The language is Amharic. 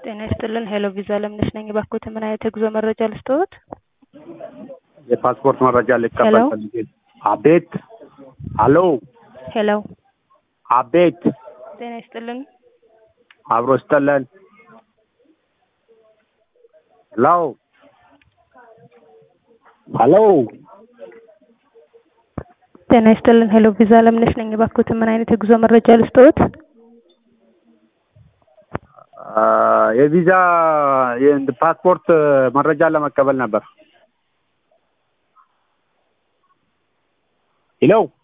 ጤና ይስጥልን ሄሎ ቪዛ ለምነሽ ነኝ ባክዎት ምን አይነት የጉዞ መረጃ ልስጥዎት? የፓስፖርት መረጃ ልቀበል ፈልጌ። አቤት። ሄሎ ሄሎ አቤት። ጤና ይስጥልን አብሮ ይስጥልን። ሄሎ ሄሎ ጤና ይስጥልን ሄሎ ቪዛ ለምነሽ ነኝ ባክዎት ምን አይነት የጉዞ መረጃ ልስጥዎት? የቪዛ የፓስፖርት መረጃ ለመቀበል ነበር። ሄሎ